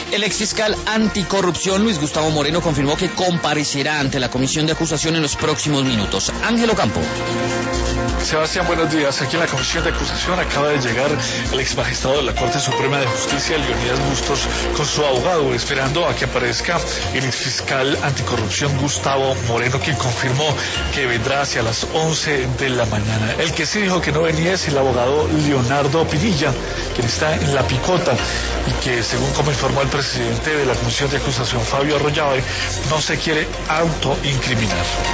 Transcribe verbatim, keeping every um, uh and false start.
El exfiscal anticorrupción Luis Gustavo Moreno confirmó que comparecerá ante la comisión de acusación en los próximos minutos. Ángelo Campo. Sebastián, buenos días. Aquí en la comisión de acusación acaba de llegar el ex magistrado de la Corte Suprema de Justicia, Leonidas Bustos, con su abogado, esperando a que aparezca el exfiscal anticorrupción Gustavo Moreno, quien confirmó que vendrá hacia las once de la mañana. El que sí dijo que no venía es el abogado Leonardo Pinilla, quien está en la picota y que, según como informó el presidente de la comisión de acusación, Fabio Arroyave, no se quiere autoincriminar.